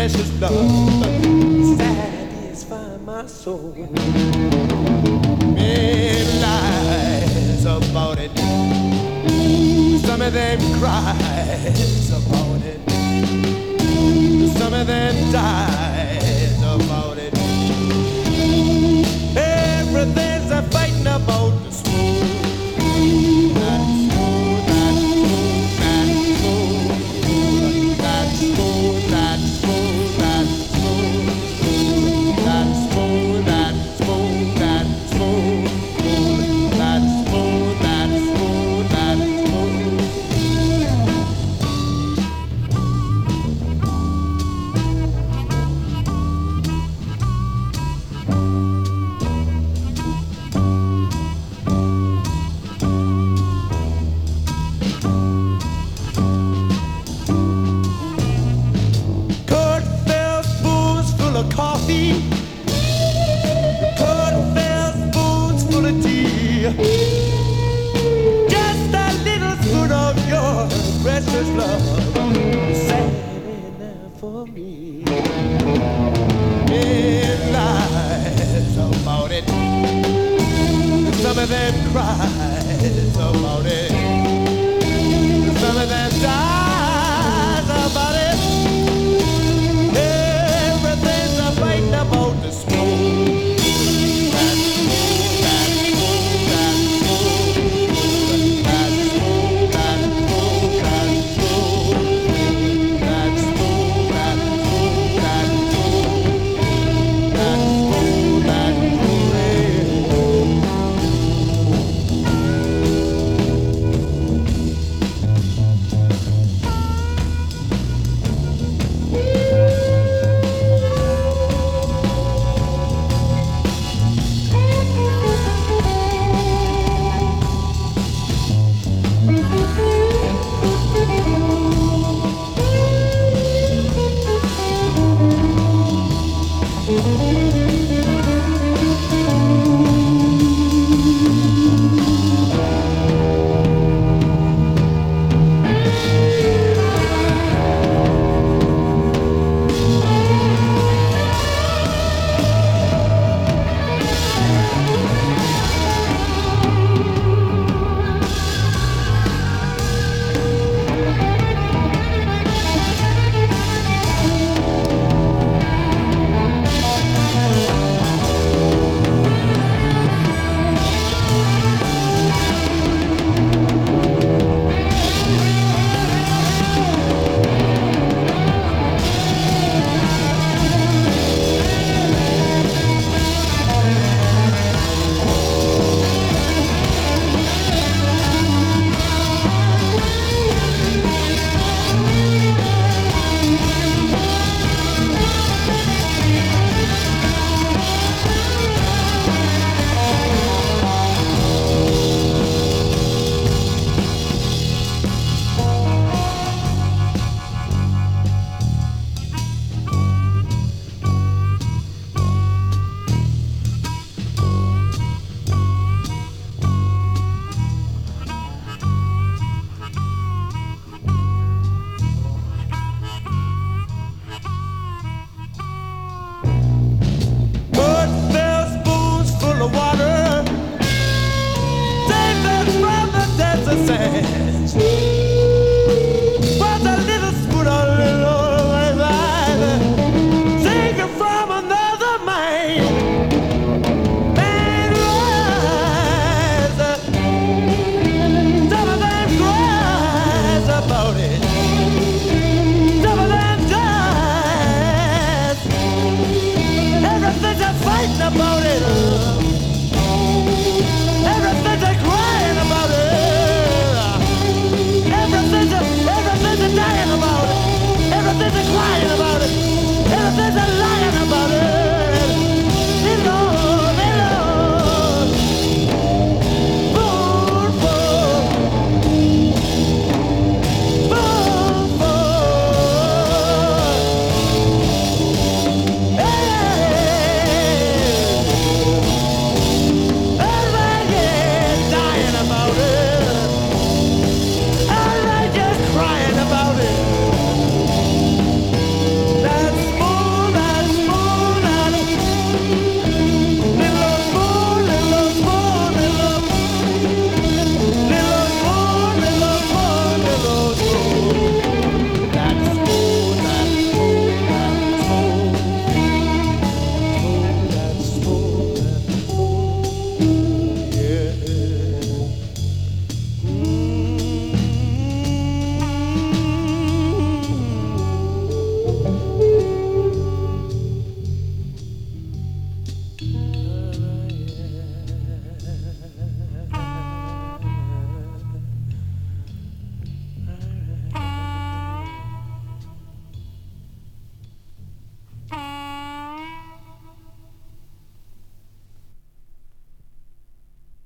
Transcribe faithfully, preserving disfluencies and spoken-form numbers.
precious love satisfy my soul. Many lies about it, some of them cries about it, some of them dies about it. Everything's a fighting about the smooth. That's smooth, that's smooth, that's smooth, that's smooth, that's smooth, that's smooth, that's smooth, that's smooth, that's smooth, that's smooth, that's smooth, coffee, cut fell spoons full of tea, just a little spoon of your precious love, sad enough for me. It lies about it, some of them cries about it.